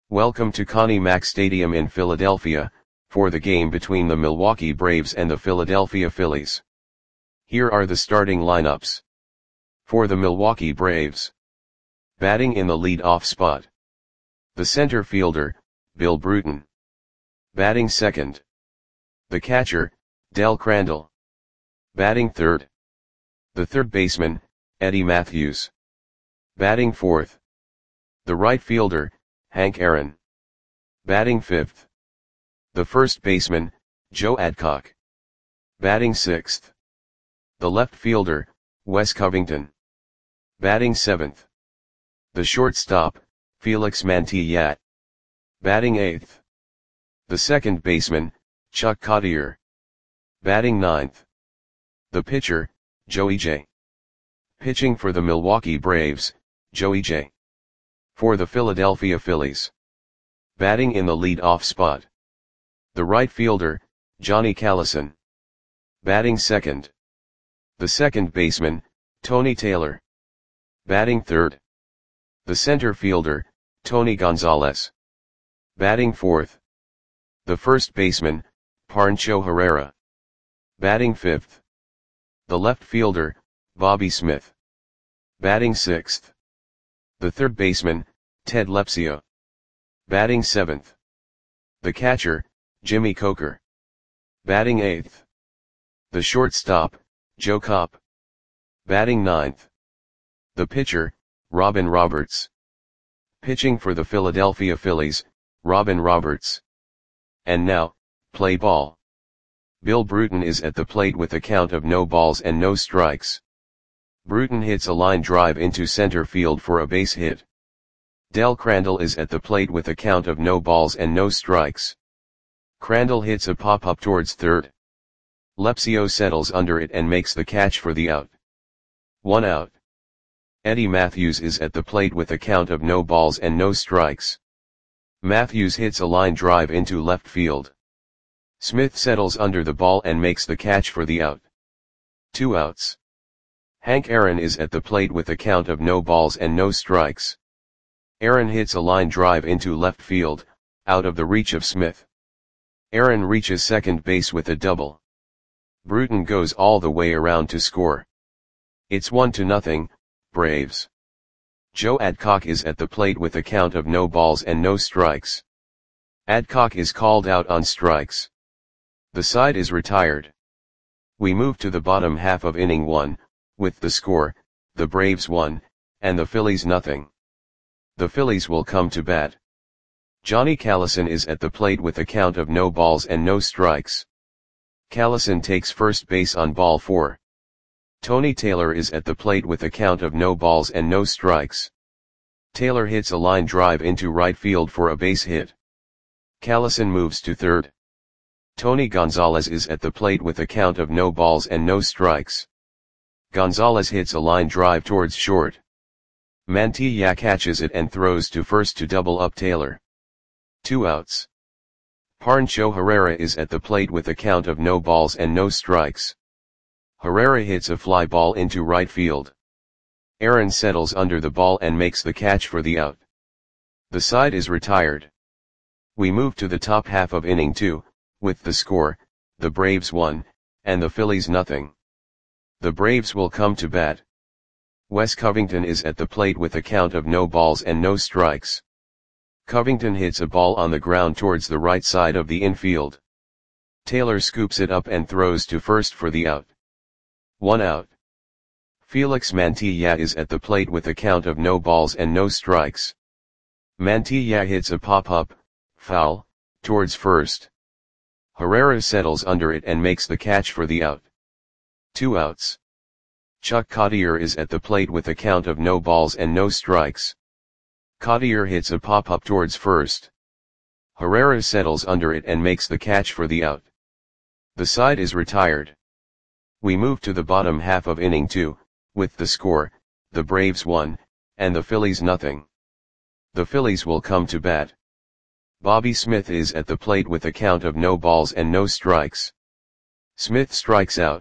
Welcome to Connie Mack Stadium in Philadelphia, for the game between the Milwaukee Braves and the Philadelphia Phillies. Here are the starting lineups. For the Milwaukee Braves. Batting in the lead-off spot. The center fielder, Bill Bruton. Batting second. The catcher, Del Crandall. Batting third. The third baseman, Eddie Mathews. Batting fourth. The right fielder, Hank Aaron. Batting fifth. The first baseman, Joe Adcock. Batting sixth. The left fielder, Wes Covington. Batting seventh. The shortstop, Felix Mantilla. Batting eighth. The second baseman, Chuck Cottier. Batting ninth. The pitcher, Joey J. Pitching for the Milwaukee Braves, Joey J. For the Philadelphia Phillies. Batting in the lead-off spot. The right fielder, Johnny Callison. Batting second. The second baseman, Tony Taylor. Batting third. The center fielder, Tony Gonzalez. Batting fourth. The first baseman, Pancho Herrera. Batting fifth. The left fielder, Bobby Smith. Batting sixth. The third baseman, Ted Lepsio. Batting seventh. The catcher, Jimmy Coker. Batting eighth. The shortstop, Joe Kopp. Batting ninth. The pitcher, Robin Roberts. Pitching for the Philadelphia Phillies, Robin Roberts. And now, play ball. Bill Bruton is at the plate with a count of no balls and no strikes. Bruton hits a line drive into center field for a base hit. Del Crandall is at the plate with a count of no balls and no strikes. Crandall hits a pop-up towards third. Lepsio settles under it and makes the catch for the out. 1 out. Eddie Mathews is at the plate with a count of no balls and no strikes. Mathews hits a line drive into left field. Smith settles under the ball and makes the catch for the out. 2 outs. Hank Aaron is at the plate with a count of no balls and no strikes. Aaron hits a line drive into left field, out of the reach of Smith. Aaron reaches second base with a double. Bruton goes all the way around to score. It's 1-0, Braves. Joe Adcock is at the plate with a count of no balls and no strikes. Adcock is called out on strikes. The side is retired. We move to the bottom half of inning 1. With the score, the Braves 1, and the Phillies 0. The Phillies will come to bat. Johnny Callison is at the plate with a count of no balls and no strikes. Callison takes first base on ball 4. Tony Taylor is at the plate with a count of no balls and no strikes. Taylor hits a line drive into right field for a base hit. Callison moves to third. Tony Gonzalez is at the plate with a count of no balls and no strikes. Gonzalez hits a line drive towards short. Mantilla catches it and throws to first to double up Taylor. 2 outs. Pancho Herrera is at the plate with a count of no balls and no strikes. Herrera hits a fly ball into right field. Aaron settles under the ball and makes the catch for the out. The side is retired. We move to the top half of inning 2, with the score, the Braves 1, and the Phillies 0. The Braves will come to bat. Wes Covington is at the plate with a count of no balls and no strikes. Covington hits a ball on the ground towards the right side of the infield. Taylor scoops it up and throws to first for the out. 1 out. Felix Mantilla is at the plate with a count of no balls and no strikes. Mantilla hits a pop-up, foul, towards first. Herrera settles under it and makes the catch for the out. 2 outs. Chuck Cottier is at the plate with a count of no balls and no strikes. Cottier hits a pop-up towards first. Herrera settles under it and makes the catch for the out. The side is retired. We move to the bottom half of inning 2, with the score, the Braves 1, and the Phillies 0. The Phillies will come to bat. Bobby Smith is at the plate with a count of no balls and no strikes. Smith strikes out.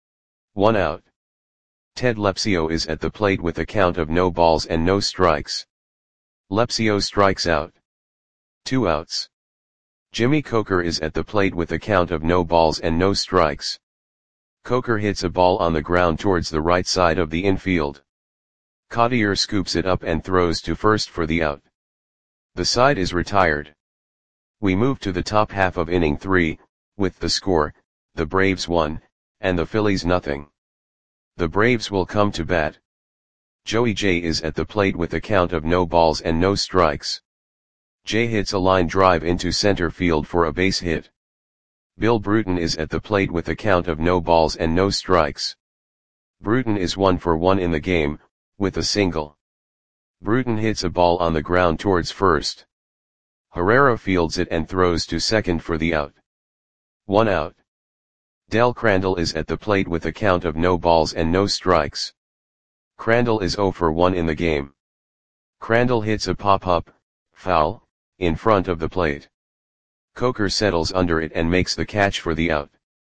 1 out. Ted Lepsio is at the plate with a count of no balls and no strikes. Lepsio strikes out. 2 outs. Jimmy Coker is at the plate with a count of no balls and no strikes. Coker hits a ball on the ground towards the right side of the infield. Cottier scoops it up and throws to first for the out. The side is retired. We move to the top half of inning 3, with the score, the Braves 1, and the Phillies nothing. The Braves will come to bat. Joey J is at the plate with a count of no balls and no strikes. J hits a line drive into center field for a base hit. Bill Bruton is at the plate with a count of no balls and no strikes. Bruton is 1 for 1 in the game, with a single. Bruton hits a ball on the ground towards first. Herrera fields it and throws to second for the out. 1 out. Del Crandall is at the plate with a count of no balls and no strikes. Crandall is 0 for 1 in the game. Crandall hits a pop-up, foul, in front of the plate. Coker settles under it and makes the catch for the out.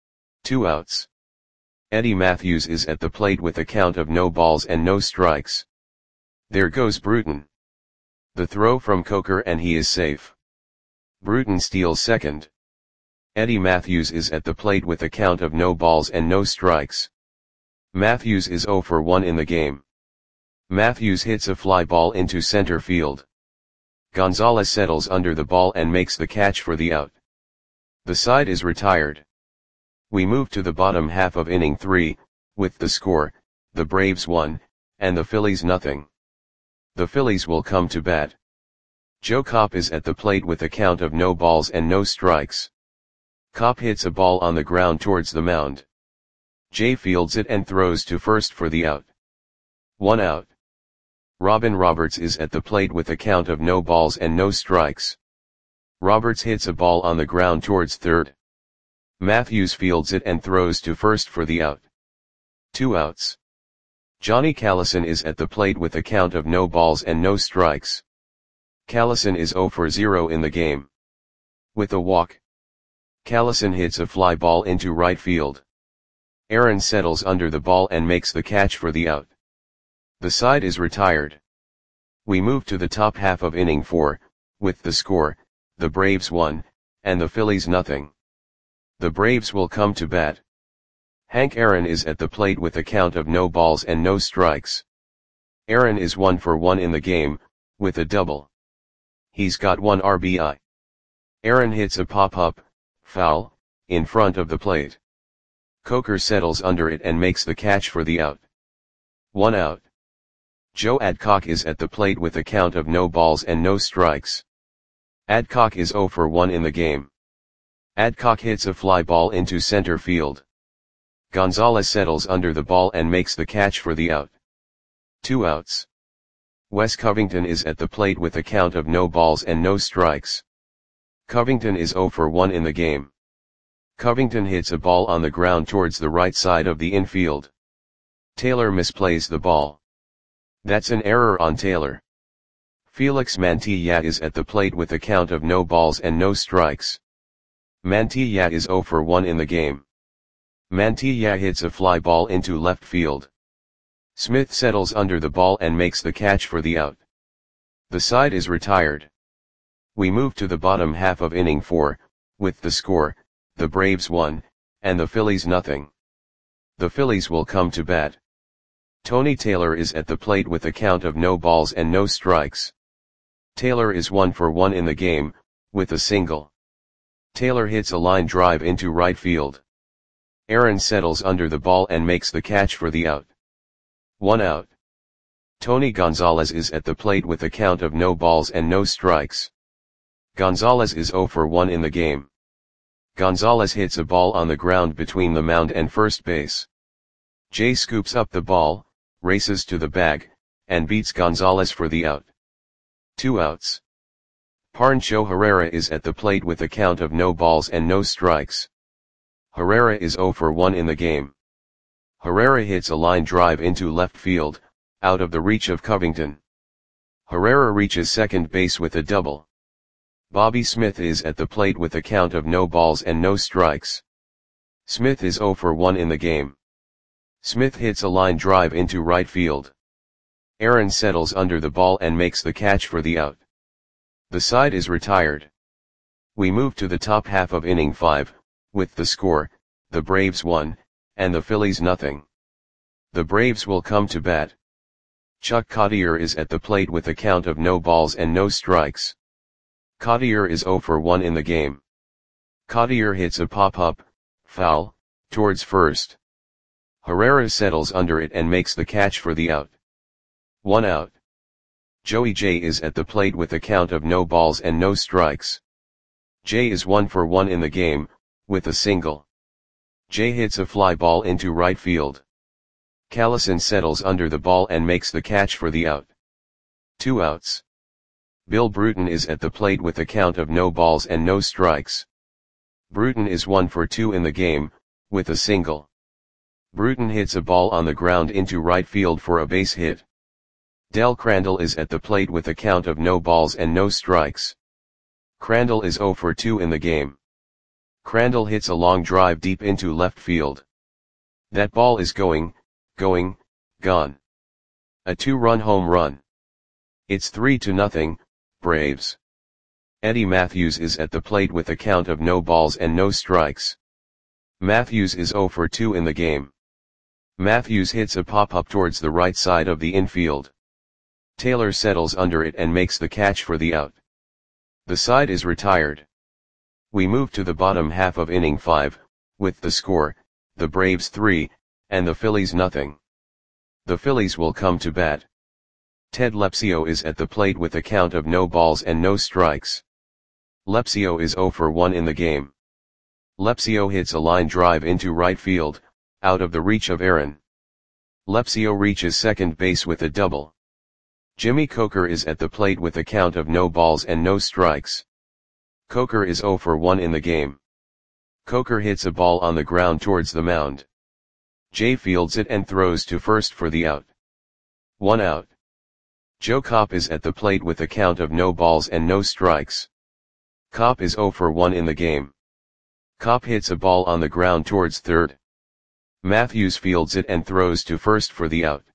2 outs. Eddie Matthews is at the plate with a count of no balls and no strikes. There goes Bruton. The throw from Coker and he is safe. Bruton steals second. Eddie Matthews is at the plate with a count of no balls and no strikes. Matthews is 0 for 1 in the game. Matthews hits a fly ball into center field. Gonzalez settles under the ball and makes the catch for the out. The side is retired. We move to the bottom half of inning 3, with the score, the Braves 1, and the Phillies nothing. The Phillies will come to bat. Joe Kopp is at the plate with a count of no balls and no strikes. Kopp hits a ball on the ground towards the mound. Jay fields it and throws to first for the out. 1 out. Robin Roberts is at the plate with a count of no balls and no strikes. Roberts hits a ball on the ground towards third. Matthews fields it and throws to first for the out. 2 outs. Johnny Callison is at the plate with a count of no balls and no strikes. Callison is 0 for 0 in the game. With a walk. Callison hits a fly ball into right field. Aaron settles under the ball and makes the catch for the out. The side is retired. We move to the top half of inning 4, with the score, the Braves 1, and the Phillies nothing. The Braves will come to bat. Hank Aaron is at the plate with a count of no balls and no strikes. Aaron is 1 for 1 in the game, with a double. He's got 1 RBI. Aaron hits a pop-up, foul, in front of the plate. Coker settles under it and makes the catch for the out. 1 out. Joe Adcock is at the plate with a count of no balls and no strikes. Adcock is 0 for 1 in the game. Adcock hits a fly ball into center field. Gonzalez settles under the ball and makes the catch for the out. 2 outs. Wes Covington is at the plate with a count of no balls and no strikes. Covington is 0 for 1 in the game. Covington hits a ball on the ground towards the right side of the infield. Taylor misplays the ball. That's an error on Taylor. Felix Mantilla is at the plate with a count of no balls and no strikes. Mantilla is 0 for 1 in the game. Mantilla hits a fly ball into left field. Smith settles under the ball and makes the catch for the out. The side is retired. We move to the bottom half of inning 4, with the score, the Braves 1, and the Phillies nothing. The Phillies will come to bat. Tony Taylor is at the plate with a count of no balls and no strikes. Taylor is 1 for 1 in the game, with a single. Taylor hits a line drive into right field. Aaron settles under the ball and makes the catch for the out. 1 out. Tony Gonzalez is at the plate with a count of no balls and no strikes. Gonzalez is 0 for 1 in the game. Gonzalez hits a ball on the ground between the mound and first base. Jay scoops up the ball, races to the bag, and beats Gonzalez for the out. 2 outs. Pancho Herrera is at the plate with a count of no balls and no strikes. Herrera is 0 for 1 in the game. Herrera hits a line drive into left field, out of the reach of Covington. Herrera reaches second base with a double. Bobby Smith is at the plate with a count of no balls and no strikes. Smith is 0 for 1 in the game. Smith hits a line drive into right field. Aaron settles under the ball and makes the catch for the out. The side is retired. We move to the top half of inning 5, with the score, the Braves 1, and the Phillies nothing. The Braves will come to bat. Chuck Cottier is at the plate with a count of no balls and no strikes. Cottier is 0 for 1 in the game. Cottier hits a pop-up, foul, towards first. Herrera settles under it and makes the catch for the out. 1 out. Joey J is at the plate with a count of no balls and no strikes. J is 1 for 1 in the game, with a single. J hits a fly ball into right field. Callison settles under the ball and makes the catch for the out. 2 outs. Bill Bruton is at the plate with a count of no balls and no strikes. Bruton is 1 for 2 in the game, with a single. Bruton hits a ball on the ground into right field for a base hit. Del Crandall is at the plate with a count of no balls and no strikes. Crandall is 0 for 2 in the game. Crandall hits a long drive deep into left field. That ball is gone. A 2-run home run. It's 3-0, Braves. Eddie Matthews is at the plate with a count of no balls and no strikes. Matthews is 0 for 2 in the game. Matthews hits a pop-up towards the right side of the infield. Taylor settles under it and makes the catch for the out. The side is retired. We move to the bottom half of inning 5, with the score, the Braves 3, and the Phillies nothing. The Phillies will come to bat. Ted Lepsio is at the plate with a count of no balls and no strikes. Lepsio is 0 for 1 in the game. Lepsio hits a line drive into right field, out of the reach of Aaron. Lepsio reaches second base with a double. Jimmy Coker is at the plate with a count of no balls and no strikes. Coker is 0 for 1 in the game. Coker hits a ball on the ground towards the mound. Jay fields it and throws to first for the out. 1 out. Joe Kopp is at the plate with a count of no balls and no strikes. Kopp is 0 for 1 in the game. Kopp hits a ball on the ground towards third. Matthews fields it and throws to first for the out.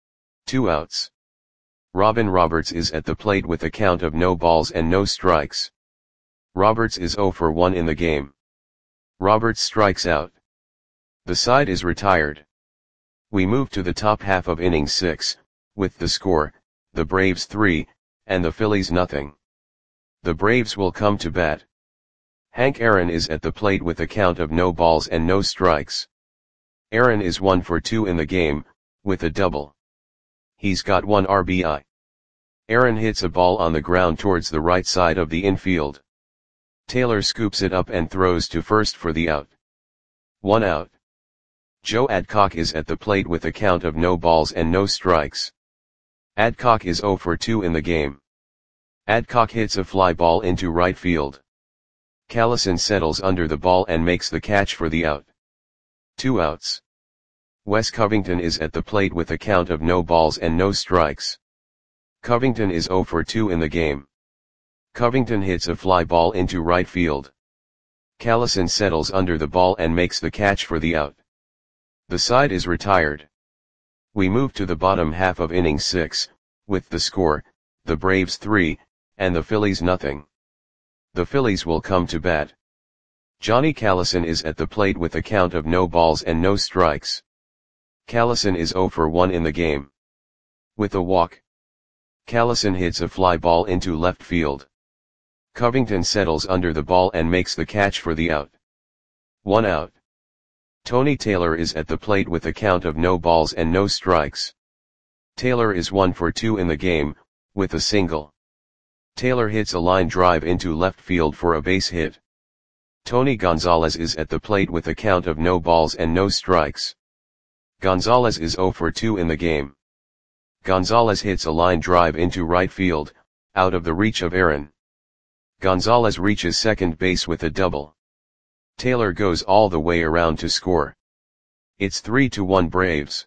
2 outs. Robin Roberts is at the plate with a count of no balls and no strikes. Roberts is 0 for 1 in the game. Roberts strikes out. The side is retired. We move to the top half of inning 6, with the score, the Braves 3, and the Phillies nothing. The Braves will come to bat. Hank Aaron is at the plate with a count of no balls and no strikes. Aaron is 1 for 2 in the game, with a double. He's got 1 RBI. Aaron hits a ball on the ground towards the right side of the infield. Taylor scoops it up and throws to first for the out. 1 out. Joe Adcock is at the plate with a count of no balls and no strikes. Adcock is 0 for 2 in the game. Adcock hits a fly ball into right field. Callison settles under the ball and makes the catch for the out. 2 outs. Wes Covington is at the plate with a count of no balls and no strikes. Covington is 0 for 2 in the game. Covington hits a fly ball into right field. Callison settles under the ball and makes the catch for the out. The side is retired. We move to the bottom half of inning 6, with the score, the Braves 3, and the Phillies nothing. The Phillies will come to bat. Johnny Callison is at the plate with a count of no balls and no strikes. Callison is 0 for 1 in the game. With a walk. Callison hits a fly ball into left field. Covington settles under the ball and makes the catch for the out. 1 out. Tony Taylor is at the plate with a count of no balls and no strikes. Taylor is 1 for 2 in the game, with a single. Taylor hits a line drive into left field for a base hit. Tony Gonzalez is at the plate with a count of no balls and no strikes. Gonzalez is 0 for 2 in the game. Gonzalez hits a line drive into right field, out of the reach of Aaron. Gonzalez reaches second base with a double. Taylor goes all the way around to score. It's 3-1 Braves.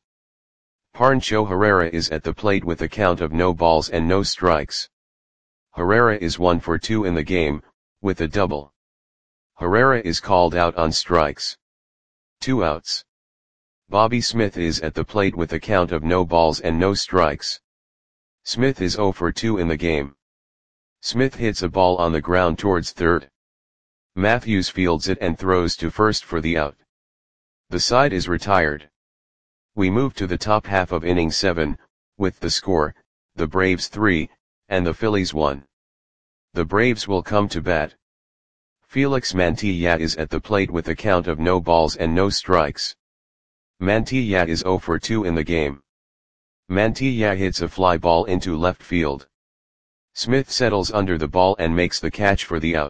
Pancho Herrera is at the plate with a count of no balls and no strikes. Herrera is 1 for 2 in the game, with a double. Herrera is called out on strikes. 2 outs. Bobby Smith is at the plate with a count of no balls and no strikes. Smith is 0 for 2 in the game. Smith hits a ball on the ground towards third. Matthews fields it and throws to first for the out. The side is retired. We move to the top half of inning 7, with the score, the Braves 3, and the Phillies 1. The Braves will come to bat. Felix Mantilla is at the plate with a count of no balls and no strikes. Mantilla is 0 for 2 in the game. Mantilla hits a fly ball into left field. Smith settles under the ball and makes the catch for the out.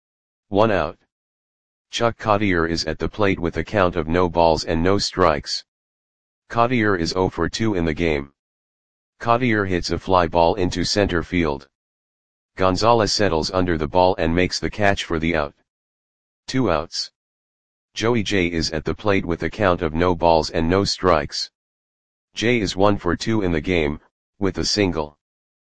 1 out. Chuck Cottier is at the plate with a count of no balls and no strikes. Cottier is 0 for 2 in the game. Cottier hits a fly ball into center field. Gonzalez settles under the ball and makes the catch for the out. 2 outs. Joey J is at the plate with a count of no balls and no strikes. J is 1 for 2 in the game, with a single.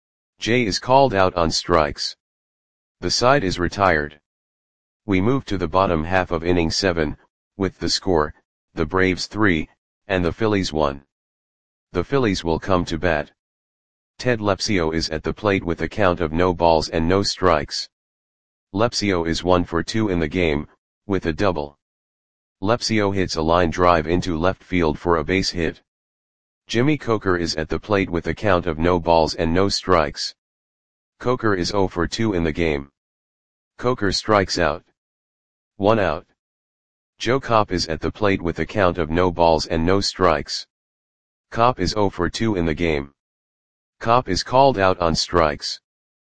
J is called out on strikes. The side is retired. We move to the bottom half of inning 7, with the score, the Braves 3, and the Phillies 1. The Phillies will come to bat. Ted Lepsio is at the plate with a count of no balls and no strikes. Lepsio is 1 for 2 in the game, with a double. Lepsio hits a line drive into left field for a base hit. Jimmy Coker is at the plate with a count of no balls and no strikes. Coker is 0 for 2 in the game. Coker strikes out. 1 out. Joe Kopp is at the plate with a count of no balls and no strikes. Kopp is 0 for 2 in the game. Kopp is called out on strikes.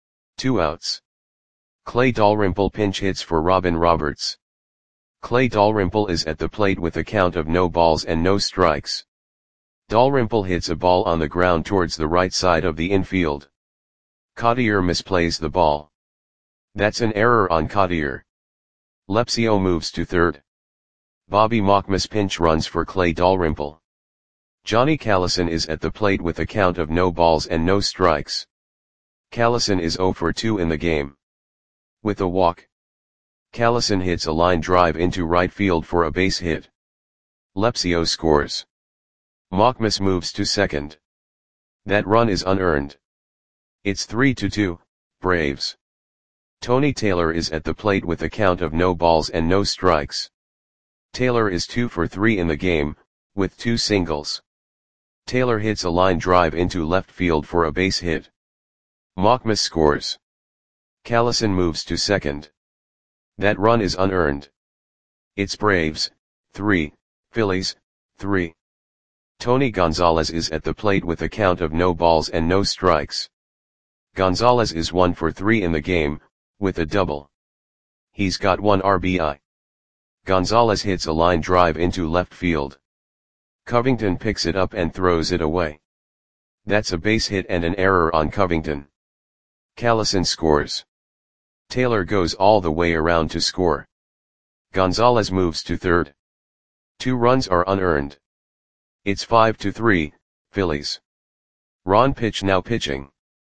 2 outs. Clay Dalrymple pinch hits for Robin Roberts. Clay Dalrymple is at the plate with a count of no balls and no strikes. Dalrymple hits a ball on the ground towards the right side of the infield. Cottier misplays the ball. That's an error on Cottier. Lepsio moves to third. Bobby Mockmas pinch runs for Clay Dalrymple. Johnny Callison is at the plate with a count of no balls and no strikes. Callison is 0 for 2 in the game. With a walk. Callison hits a line drive into right field for a base hit. Lepsio scores. Mockmas moves to second. That run is unearned. It's 3-2, Braves. Tony Taylor is at the plate with a count of no balls and no strikes. Taylor is 2 for 3 in the game, with 2 singles. Taylor hits a line drive into left field for a base hit. Mockmas scores. Callison moves to second. That run is unearned. It's Braves, 3, Phillies, 3. Tony Gonzalez is at the plate with a count of no balls and no strikes. Gonzalez is 1 for 3 in the game, with a double. He's got 1 RBI. Gonzalez hits a line drive into left field. Covington picks it up and throws it away. That's a base hit and an error on Covington. Callison scores. Taylor goes all the way around to score. Gonzalez moves to third. 2 runs are unearned. It's 5-3, Phillies. Ron Pitch now pitching.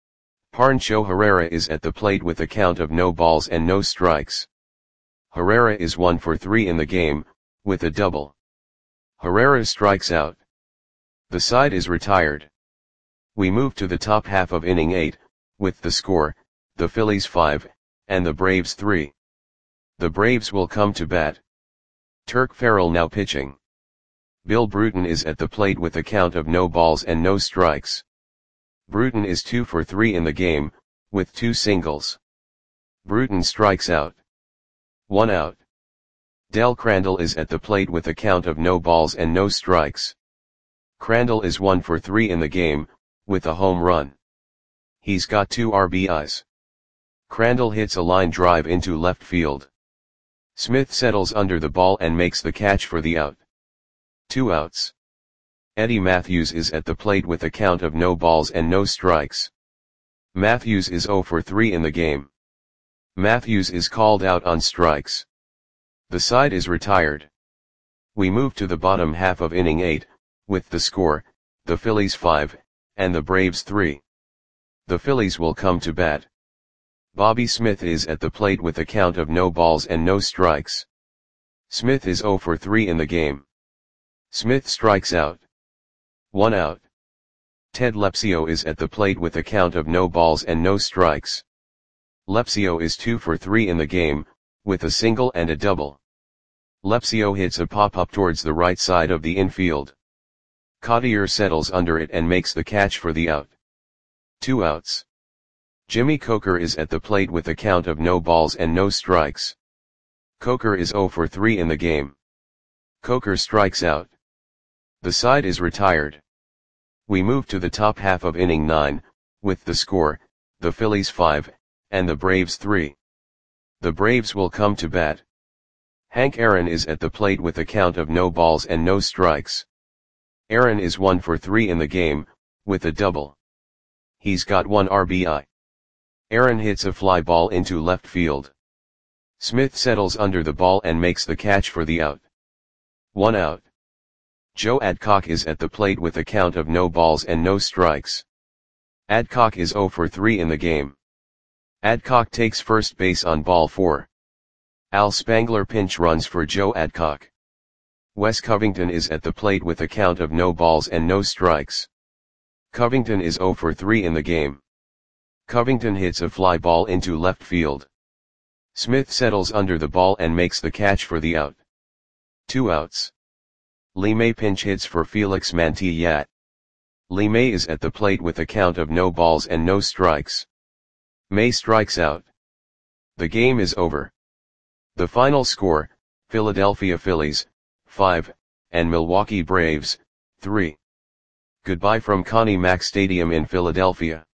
Pancho Herrera is at the plate with a count of no balls and no strikes. Herrera is 1 for 3 in the game, with a double. Herrera strikes out. The side is retired. We move to the top half of inning 8, with the score, the Phillies 5, and the Braves 3. The Braves will come to bat. Turk Farrell now pitching. Bill Bruton is at the plate with a count of no balls and no strikes. Bruton is 2 for 3 in the game, with 2 singles. Bruton strikes out. 1 out. Del Crandall is at the plate with a count of no balls and no strikes. Crandall is 1 for 3 in the game, with a home run. He's got 2 RBIs. Crandall hits a line drive into left field. Smith settles under the ball and makes the catch for the out. 2 outs. Eddie Matthews is at the plate with a count of no balls and no strikes. Matthews is 0 for 3 in the game. Matthews is called out on strikes. The side is retired. We move to the bottom half of inning 8, with the score, the Phillies 5, and the Braves 3. The Phillies will come to bat. Bobby Smith is at the plate with a count of no balls and no strikes. Smith is 0 for 3 in the game. Smith strikes out. 1 out. Ted Lepsio is at the plate with a count of no balls and no strikes. Lepsio is 2 for 3 in the game, with a single and a double. Lepsio hits a pop-up towards the right side of the infield. Cottier settles under it and makes the catch for the out. 2 outs. Jimmy Coker is at the plate with a count of no balls and no strikes. Coker is 0 for 3 in the game. Coker strikes out. The side is retired. We move to the top half of inning 9, with the score, the Phillies 5, and the Braves 3. The Braves will come to bat. Hank Aaron is at the plate with a count of no balls and no strikes. Aaron is 1 for 3 in the game, with a double. He's got 1 RBI. Aaron hits a fly ball into left field. Smith settles under the ball and makes the catch for the out. 1 out. Joe Adcock is at the plate with a count of no balls and no strikes. Adcock is 0 for 3 in the game. Adcock takes first base on ball 4. Al Spangler pinch runs for Joe Adcock. Wes Covington is at the plate with a count of no balls and no strikes. Covington is 0 for 3 in the game. Covington hits a fly ball into left field. Smith settles under the ball and makes the catch for the out. 2 outs. Lee May pinch hits for Felix Mantilla. Lee May is at the plate with a count of no balls and no strikes. May strikes out. The game is over. The final score, Philadelphia Phillies, 5, and Milwaukee Braves, 3. Goodbye from Connie Mack Stadium in Philadelphia.